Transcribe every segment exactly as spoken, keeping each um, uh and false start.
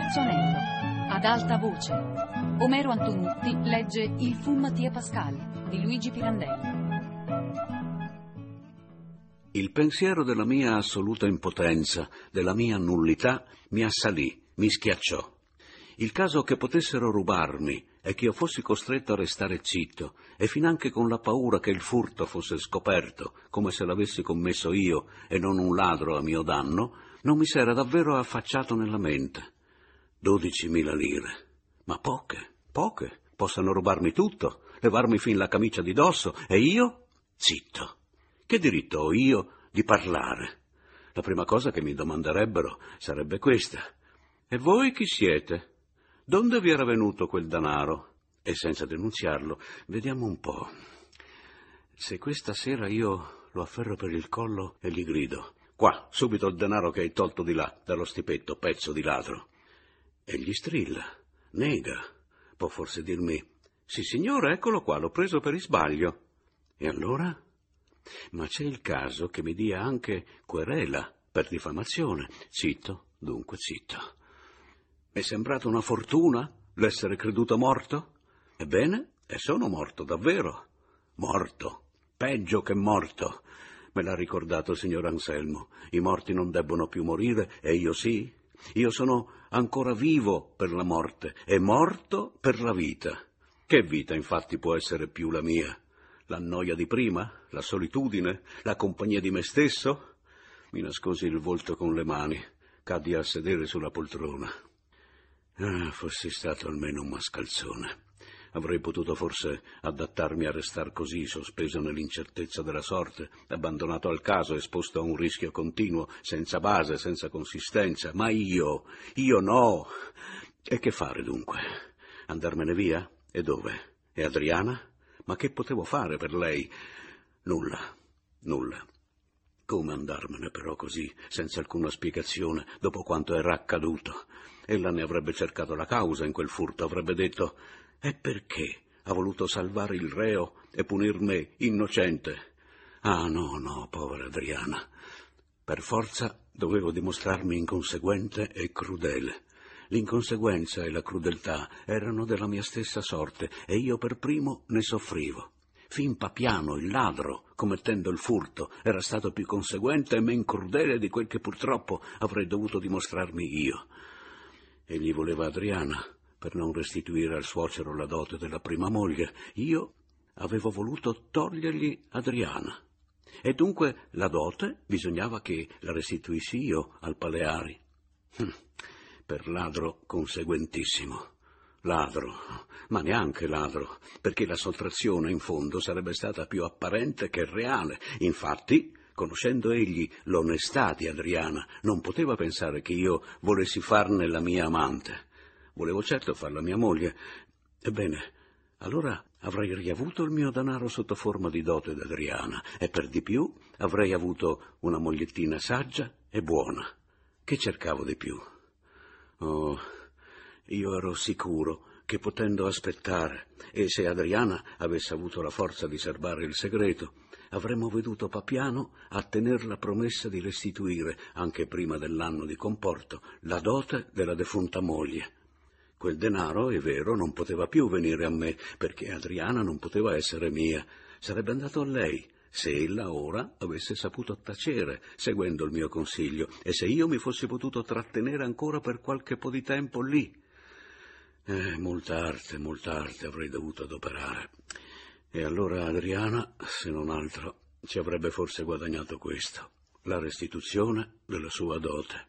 Terzo anello. Ad alta voce. Omero Antonutti legge Il Fu Mattia Pascal di Luigi Pirandelli. Il pensiero della mia assoluta impotenza, della mia nullità, mi assalì, mi schiacciò. Il caso che potessero rubarmi e che io fossi costretto a restare zitto, e finanche con la paura che il furto fosse scoperto, come se l'avessi commesso io e non un ladro a mio danno, non mi s'era davvero affacciato nella mente. Dodicimila lire. Ma poche, poche. Possano rubarmi tutto, levarmi fin la camicia di dosso, e io? Zitto. Che diritto ho io di parlare? La prima cosa che mi domanderebbero sarebbe questa. E voi chi siete? Donde vi era venuto quel denaro? E senza denunziarlo, vediamo un po'. Se questa sera io lo afferro per il collo e gli grido: qua, subito il denaro che hai tolto di là, dallo stipetto, pezzo di ladro. E gli strilla, nega. Può forse dirmi: sì signore, eccolo qua, l'ho preso per isbaglio. E allora? Ma c'è il caso che mi dia anche querela per diffamazione. Zitto, dunque zitto. È sembrata una fortuna l'essere creduto morto? Ebbene, e sono morto davvero. Morto, peggio che morto. Me l'ha ricordato il signor Anselmo. I morti non debbono più morire, e io sì. Io sono ancora vivo per la morte e morto per la vita. Che vita infatti può essere più la mia? La noia di prima? La solitudine? La compagnia di me stesso? Mi nascosi il volto con le mani, caddi a sedere sulla poltrona. Ah, fossi stato almeno un mascalzone. Avrei potuto forse adattarmi a restar così, sospeso nell'incertezza della sorte, abbandonato al caso, esposto a un rischio continuo, senza base, senza consistenza. Ma io, io no. E che fare dunque? Andarmene via? E dove? E Adriana? Ma che potevo fare per lei? Nulla, nulla. Come andarmene però così, senza alcuna spiegazione, dopo quanto era accaduto? Ella ne avrebbe cercato la causa in quel furto, avrebbe detto: e perché ha voluto salvare il reo e punir me, innocente? Ah, no, no, povera Adriana. Per forza dovevo dimostrarmi inconseguente e crudele. L'inconseguenza e la crudeltà erano della mia stessa sorte, e io per primo ne soffrivo. Fin Papiano, il ladro, commettendo il furto, era stato più conseguente e men crudele di quel che purtroppo avrei dovuto dimostrarmi io. Egli voleva Adriana per non restituire al suocero la dote della prima moglie. Io avevo voluto togliergli Adriana. E dunque la dote bisognava che la restituissi io al Paleari. Hm, per ladro conseguentissimo. Ladro, ma neanche ladro, perché la sottrazione in fondo sarebbe stata più apparente che reale. Infatti, conoscendo egli l'onestà di Adriana, non poteva pensare che io volessi farne la mia amante. Volevo certo farla mia moglie. Ebbene, allora avrei riavuto il mio denaro sotto forma di dote d'Adriana, e per di più avrei avuto una mogliettina saggia e buona. Che cercavo di più? Oh, io ero sicuro che potendo aspettare, e se Adriana avesse avuto la forza di serbare il segreto, avremmo veduto Papiano a tener la promessa di restituire, anche prima dell'anno di comporto, la dote della defunta moglie. Quel denaro, è vero, non poteva più venire a me, perché Adriana non poteva essere mia. Sarebbe andato a lei, se ella ora avesse saputo tacere, seguendo il mio consiglio, e se io mi fossi potuto trattenere ancora per qualche po' di tempo lì. Eh, molta arte, molta arte avrei dovuto adoperare. E allora Adriana, se non altro, ci avrebbe forse guadagnato questo, la restituzione della sua dote.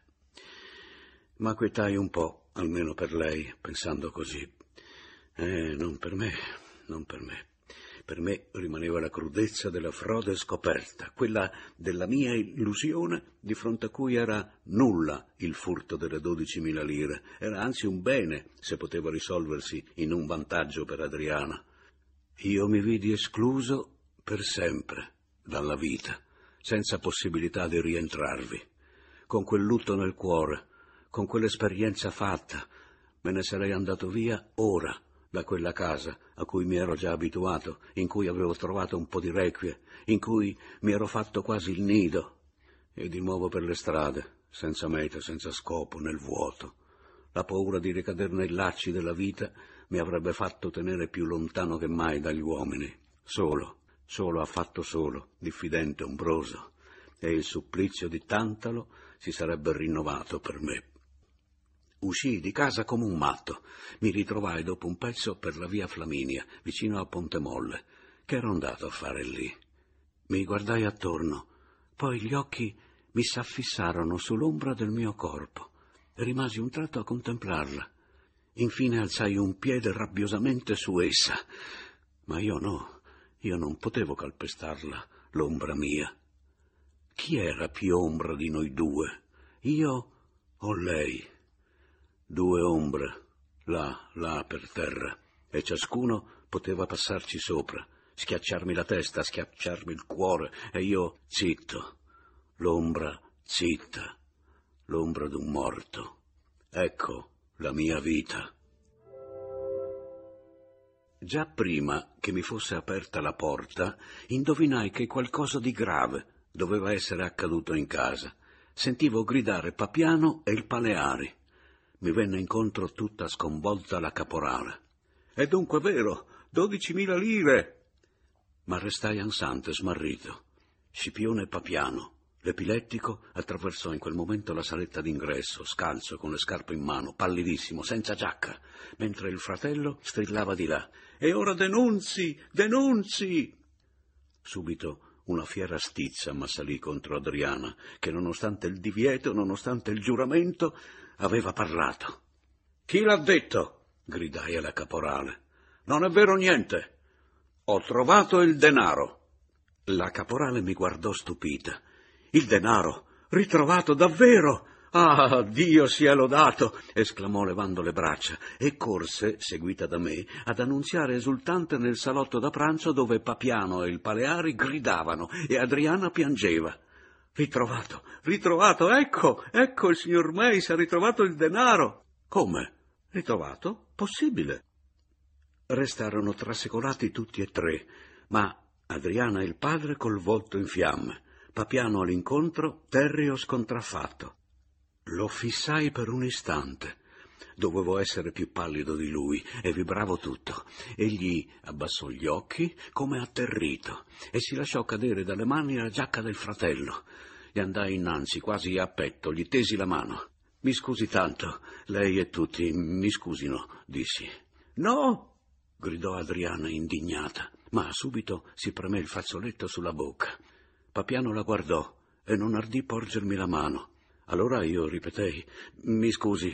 Ma quietai un po', almeno per lei, pensando così. Eh, non per me, non per me. Per me rimaneva la crudezza della frode scoperta, quella della mia illusione di fronte a cui era nulla il furto delle dodicimila lire. Era anzi un bene se poteva risolversi in un vantaggio per Adriana. Io mi vidi escluso per sempre dalla vita, senza possibilità di rientrarvi. Con quel lutto nel cuore, con quell'esperienza fatta, me ne sarei andato via ora da quella casa a cui mi ero già abituato, in cui avevo trovato un po' di requie, in cui mi ero fatto quasi il nido, e di nuovo per le strade, senza meta, senza scopo, nel vuoto. La paura di ricadere nei lacci della vita mi avrebbe fatto tenere più lontano che mai dagli uomini. Solo, solo, affatto solo, diffidente, ombroso, e il supplizio di Tantalo si sarebbe rinnovato per me. Uscii di casa come un matto. Mi ritrovai dopo un pezzo per la via Flaminia, vicino a Ponte Molle. Che ero andato a fare lì? Mi guardai attorno, poi gli occhi mi s'affissarono sull'ombra del mio corpo e rimasi un tratto a contemplarla. Infine alzai un piede rabbiosamente su essa, ma io no, io non potevo calpestarla, l'ombra mia. Chi era più ombra di noi due, io o lei? Due ombre, là, là per terra, e ciascuno poteva passarci sopra, schiacciarmi la testa, schiacciarmi il cuore, e io zitto, l'ombra zitta, l'ombra d'un morto. Ecco la mia vita. Già prima che mi fosse aperta la porta, indovinai che qualcosa di grave doveva essere accaduto in casa. Sentivo gridare Papiano e il Paleari. Mi venne incontro tutta sconvolta la caporale. «È dunque vero, dodicimila lire!» Ma restai ansante, smarrito. Scipione Papiano, l'epilettico, attraversò in quel momento la saletta d'ingresso, scalzo, con le scarpe in mano, pallidissimo, senza giacca, mentre il fratello strillava di là. «E ora denunzi, denunzi!» Subito una fiera stizza m'assalì contro Adriana, che nonostante il divieto, nonostante il giuramento, aveva parlato. «Chi l'ha detto?» gridai alla caporale. «Non è vero niente. Ho trovato il denaro». La caporale mi guardò stupita. «Il denaro? Ritrovato davvero? Ah, Dio sia lodato!» esclamò levando le braccia, e corse, seguita da me, ad annunziare esultante nel salotto da pranzo dove Papiano e il Paleari gridavano e Adriana piangeva. «Ritrovato, ritrovato, ecco, ecco, il signor Meis ha ritrovato il denaro!» «Come? Ritrovato? Possibile?» Restarono trasecolati tutti e tre, ma Adriana e il padre col volto in fiamme, Papiano all'incontro, terreo scontraffatto. Lo fissai per un istante. Dovevo essere più pallido di lui e vibravo tutto. Egli abbassò gli occhi come atterrito e si lasciò cadere dalle mani la giacca del fratello. Gli andai innanzi, quasi a petto, gli tesi la mano. «Mi scusi tanto, lei e tutti, mi scusino», dissi. «No!» gridò Adriana indignata, ma subito si premé il fazzoletto sulla bocca. Papiano la guardò e non ardì porgermi la mano. Allora io ripetei «Mi scusi»,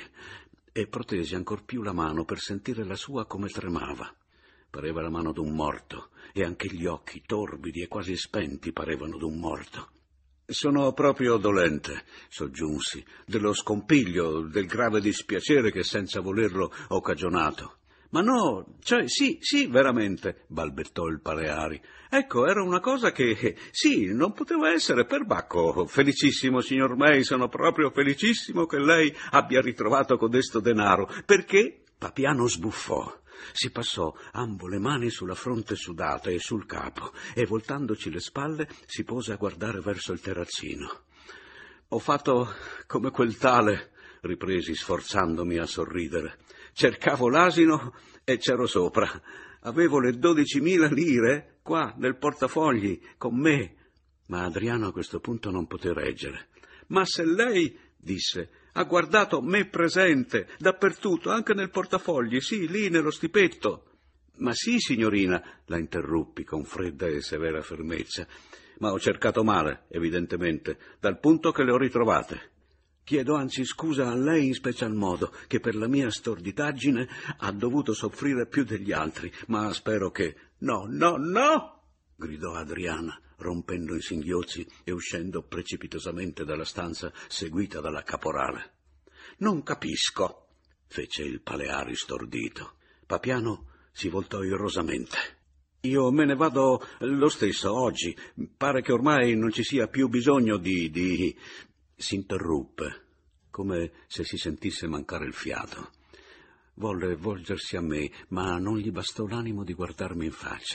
e protesi ancor più la mano per sentire la sua come tremava. Pareva la mano d'un morto, e anche gli occhi, torbidi e quasi spenti, parevano d'un morto. «Sono proprio dolente», soggiunsi, «dello scompiglio, del grave dispiacere che senza volerlo ho cagionato». «Ma no, cioè sì, sì, veramente», balbettò il Paleari. «Ecco, era una cosa che, sì, non poteva essere perbacco. Felicissimo, signor May, sono proprio felicissimo che lei abbia ritrovato codesto denaro, perché...» Papiano sbuffò, si passò ambo le mani sulla fronte sudata e sul capo, e voltandoci le spalle si pose a guardare verso il terrazzino. «Ho fatto come quel tale», ripresi sforzandomi a sorridere. «Cercavo l'asino e c'ero sopra. Avevo le dodicimila lire qua nel portafogli con me». Ma Adriano a questo punto non poté reggere. «Ma se lei», disse, «ha guardato me presente dappertutto, anche nel portafogli, sì, lì nello stipetto». «Ma sì, signorina», la interruppi con fredda e severa fermezza, «ma ho cercato male, evidentemente, dal punto che le ho ritrovate. Chiedo anzi scusa a lei in special modo, che per la mia storditaggine ha dovuto soffrire più degli altri, ma spero che...» «No, no, no!» gridò Adriana, rompendo in singhiozzi e uscendo precipitosamente dalla stanza, seguita dalla caporale. «Non capisco», fece il Paleari stordito. Papiano si voltò irosamente. «Io me ne vado lo stesso, oggi. Pare che ormai non ci sia più bisogno di... di... S'interruppe, come se si sentisse mancare il fiato. Volle volgersi a me, ma non gli bastò l'animo di guardarmi in faccia.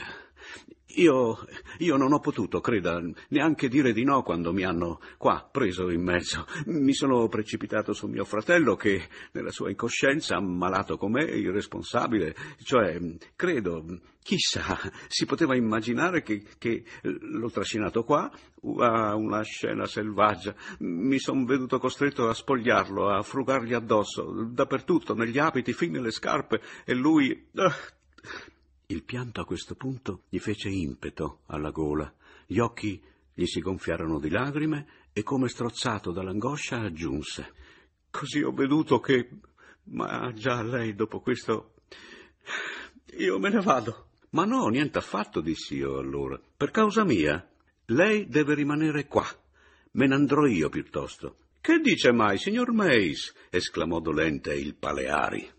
Io, io non ho potuto, creda, neanche dire di no quando mi hanno qua preso in mezzo. Mi sono precipitato su mio fratello che, nella sua incoscienza, ammalato com'è, irresponsabile, cioè, credo, chissà, si poteva immaginare che, che l'ho trascinato qua a una scena selvaggia. Mi son veduto costretto a spogliarlo, a frugargli addosso, dappertutto, negli abiti, fin nelle scarpe, e lui... Il pianto a questo punto gli fece impeto alla gola, gli occhi gli si gonfiarono di lagrime e, come strozzato dall'angoscia, aggiunse: «Così ho veduto che... ma già lei dopo questo... io me ne vado». «Ma no, niente affatto», dissi io allora, «per causa mia. Lei deve rimanere qua. Me ne andrò io piuttosto». «Che dice mai, signor Mace?» esclamò dolente il Paleari.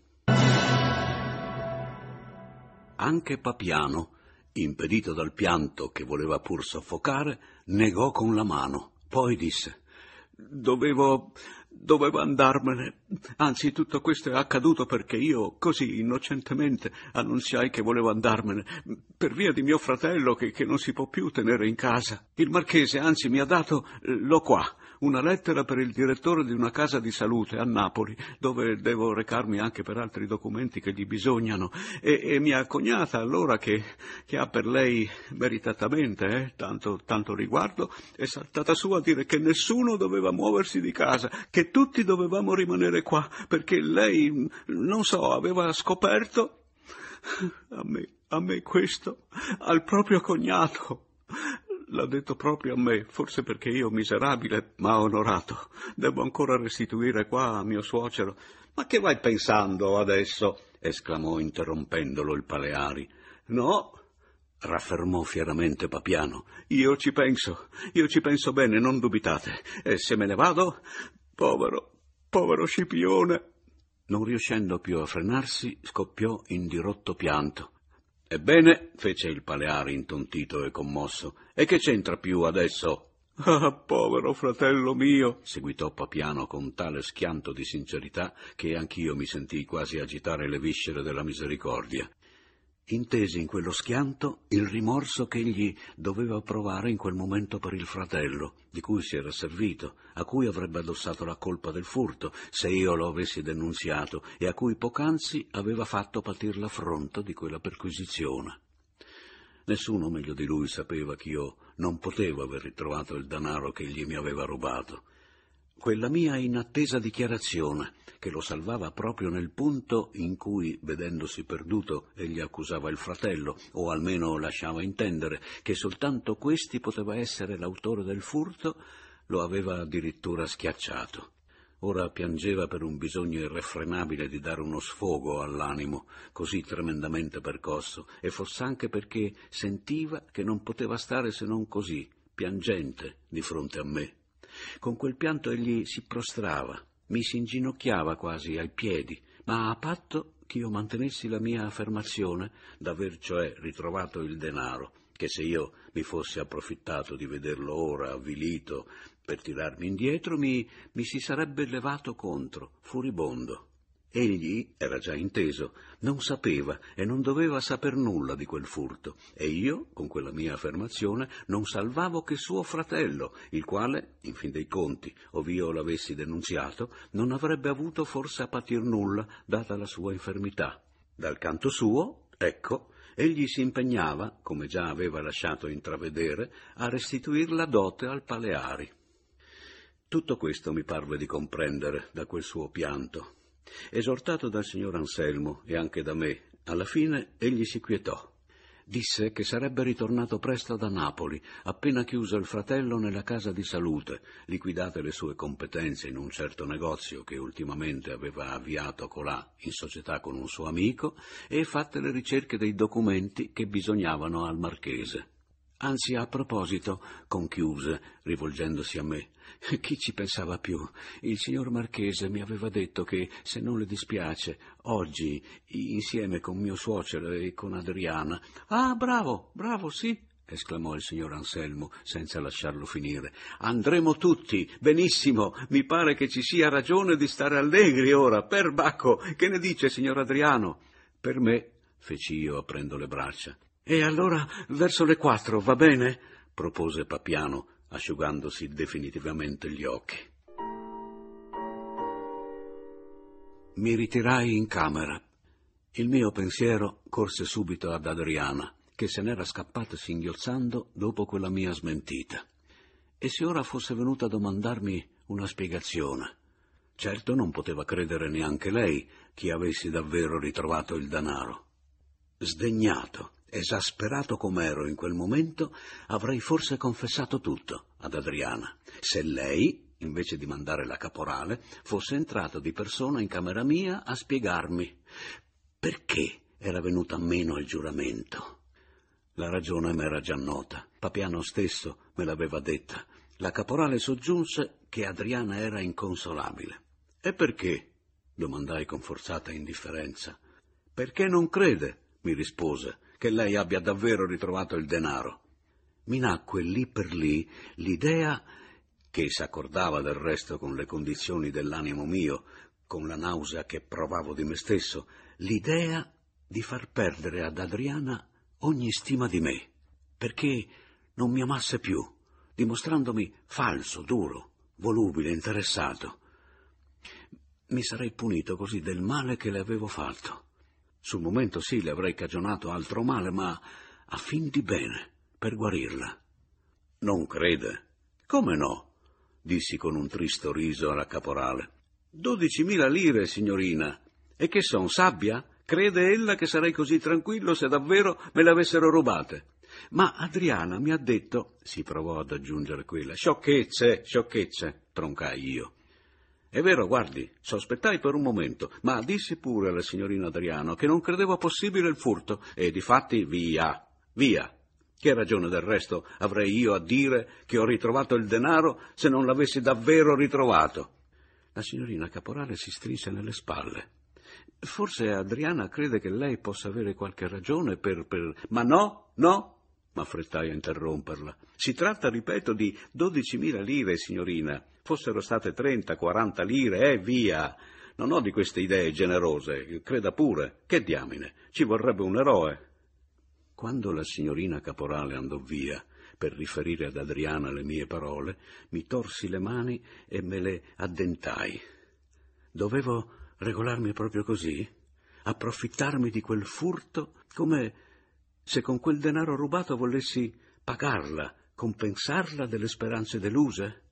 Anche Papiano, impedito dal pianto che voleva pur soffocare, negò con la mano. Poi disse: Dovevo... dovevo andarmene. Anzi, tutto questo è accaduto perché io, così innocentemente, annunziai che volevo andarmene, per via di mio fratello che, che non si può più tenere in casa. Il marchese, anzi, mi ha dato, eh, l'ho qua, una lettera per il direttore di una casa di salute a Napoli, dove devo recarmi anche per altri documenti che gli bisognano, e, e mia cognata, allora, che, che ha per lei meritatamente eh, tanto, tanto riguardo, è saltata su a dire che nessuno doveva muoversi di casa, che tutti dovevamo rimanere qua, perché lei, non so, aveva scoperto a me, a me questo, al proprio cognato. L'ha detto proprio a me, forse perché io, miserabile, ma onorato, devo ancora restituire qua a mio suocero. Ma che vai pensando adesso? Esclamò interrompendolo il Paleari. No, raffermò fieramente Papiano, io ci penso, io ci penso bene, non dubitate. E se me ne vado, povero, povero Scipione. Non riuscendo più a frenarsi, scoppiò in dirotto pianto. Ebbene, fece il Paleari intontito e commosso, e che c'entra più adesso? Ah, povero fratello mio, seguitò Papiano con tale schianto di sincerità che anch'io mi sentii quasi agitare le viscere della misericordia. Intesi in quello schianto il rimorso che egli doveva provare in quel momento per il fratello, di cui si era servito, a cui avrebbe addossato la colpa del furto, se io lo avessi denunziato, e a cui poc'anzi aveva fatto patir l'affronto di quella perquisizione. Nessuno meglio di lui sapeva che io non potevo aver ritrovato il denaro che egli mi aveva rubato. Quella mia inattesa dichiarazione, che lo salvava proprio nel punto in cui, vedendosi perduto, egli accusava il fratello, o almeno lasciava intendere che soltanto questi poteva essere l'autore del furto, lo aveva addirittura schiacciato. Ora piangeva per un bisogno irrefrenabile di dare uno sfogo all'animo, così tremendamente percosso, e foss'anche perché sentiva che non poteva stare se non così, piangente, di fronte a me. Con quel pianto egli si prostrava, mi si inginocchiava quasi ai piedi, ma a patto che io mantenessi la mia affermazione d'aver cioè ritrovato il denaro, che se io mi fossi approfittato di vederlo ora avvilito per tirarmi indietro, mi, mi si sarebbe levato contro, furibondo. Egli, era già inteso, non sapeva e non doveva saper nulla di quel furto, e io, con quella mia affermazione, non salvavo che suo fratello, il quale, in fin dei conti, ov'io l'avessi denunziato, non avrebbe avuto forse a patir nulla, data la sua infermità. Dal canto suo, ecco, egli si impegnava, come già aveva lasciato intravedere, a restituir la dote al Paleari. Tutto questo mi parve di comprendere da quel suo pianto. Esortato dal signor Anselmo e anche da me, alla fine egli si quietò. Disse che sarebbe ritornato presto da Napoli, appena chiuso il fratello nella casa di salute, liquidate le sue competenze in un certo negozio che ultimamente aveva avviato colà in società con un suo amico, e fatte le ricerche dei documenti che bisognavano al marchese. Anzi, a proposito, conchiuse, rivolgendosi a me, chi ci pensava più? Il signor Marchese mi aveva detto che, se non le dispiace, oggi, insieme con mio suocero e con Adriana... Ah, bravo, bravo, sì, esclamò il signor Anselmo, senza lasciarlo finire. Andremo tutti, benissimo, mi pare che ci sia ragione di stare allegri ora, per Bacco, che ne dice, signor Adriano? Per me, feci io aprendo le braccia. E allora verso le quattro, va bene? Propose Papiano, asciugandosi definitivamente gli occhi. Mi ritirai in camera. Il mio pensiero corse subito ad Adriana, che se n'era scappata singhiozzando dopo quella mia smentita. E se ora fosse venuta a domandarmi una spiegazione? Certo non poteva credere neanche lei che avessi davvero ritrovato il denaro. Sdegnato, esasperato com'ero in quel momento, avrei forse confessato tutto ad Adriana, se lei, invece di mandare la caporale, fosse entrata di persona in camera mia a spiegarmi perché era venuta meno al giuramento. La ragione m'era già nota, Papiano stesso me l'aveva detta. La caporale soggiunse che Adriana era inconsolabile. E perché? Domandai con forzata indifferenza. Perché non crede, mi rispose, che lei abbia davvero ritrovato il denaro. Mi nacque lì per lì l'idea, che s'accordava del resto con le condizioni dell'animo mio, con la nausea che provavo di me stesso, l'idea di far perdere ad Adriana ogni stima di me, perché non mi amasse più, dimostrandomi falso, duro, volubile, interessato. Mi sarei punito così del male che le avevo fatto. Sul momento sì, le avrei cagionato altro male, ma a fin di bene, per guarirla. Non crede? Come no? Dissi con un tristo riso alla caporale. Dodicimila lire, signorina. E che son, sabbia? Crede ella che sarei così tranquillo se davvero me le avessero rubate? Ma Adriana mi ha detto, si provò ad aggiungere quella, sciocchezze, sciocchezze, troncai io. È vero, guardi, sospettai per un momento, ma dissi pure alla signorina Adriano che non credevo possibile il furto, e difatti via, via. Che ragione del resto avrei io a dire che ho ritrovato il denaro se non l'avessi davvero ritrovato? La signorina caporale si strinse nelle spalle. Forse Adriana crede che lei possa avere qualche ragione per... per... Ma no, no, m'affrettai a interromperla. Si tratta, ripeto, di dodicimila lire, signorina. Fossero state trenta, quaranta lire, eh, via. Non ho di queste idee generose, creda pure. Che diamine, ci vorrebbe un eroe. Quando la signorina caporale andò via per riferire ad Adriana le mie parole, mi torsi le mani e me le addentai. Dovevo regolarmi proprio così? Approfittarmi di quel furto come se con quel denaro rubato volessi pagarla, compensarla delle speranze deluse?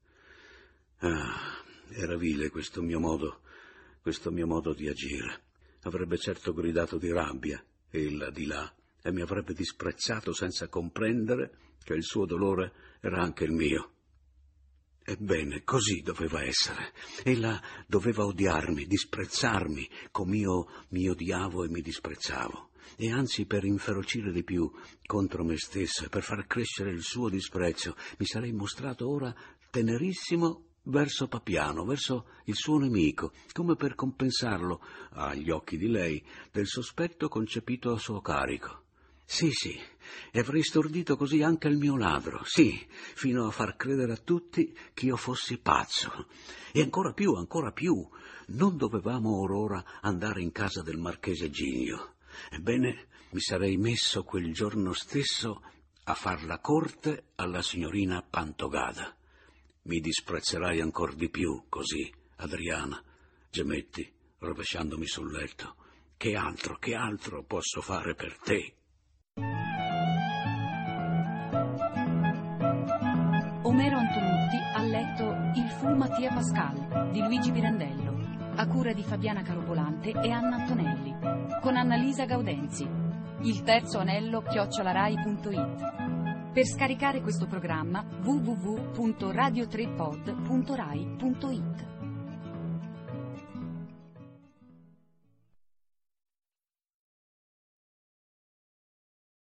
Ah, era vile questo mio modo, questo mio modo di agire. Avrebbe certo gridato di rabbia, ella di là, e mi avrebbe disprezzato senza comprendere che il suo dolore era anche il mio. Ebbene, così doveva essere. Ella doveva odiarmi, disprezzarmi, com'io mi odiavo e mi disprezzavo. E anzi, per inferocire di più contro me stesso e per far crescere il suo disprezzo, mi sarei mostrato ora tenerissimo verso Papiano, verso il suo nemico, come per compensarlo, agli occhi di lei, del sospetto concepito a suo carico. Sì, sì, e avrei stordito così anche il mio ladro, sì, fino a far credere a tutti che io fossi pazzo. E ancora più, ancora più, non dovevamo or ora andare in casa del marchese Ginio. Ebbene, mi sarei messo quel giorno stesso a far la corte alla signorina Pantogada. Mi disprezzerai ancor di più così, Adriana, gemetti, rovesciandomi sul letto. Che altro, che altro posso fare per te? Omero Antonutti ha letto Il fu Mattia Pascal di Luigi Pirandello, a cura di Fabiana Carobolante e Anna Antonelli, con Annalisa Gaudenzi. Il terzo anello chiocciolarai punto it. Per scaricare questo programma w w w punto radio tre pod punto rai punto it.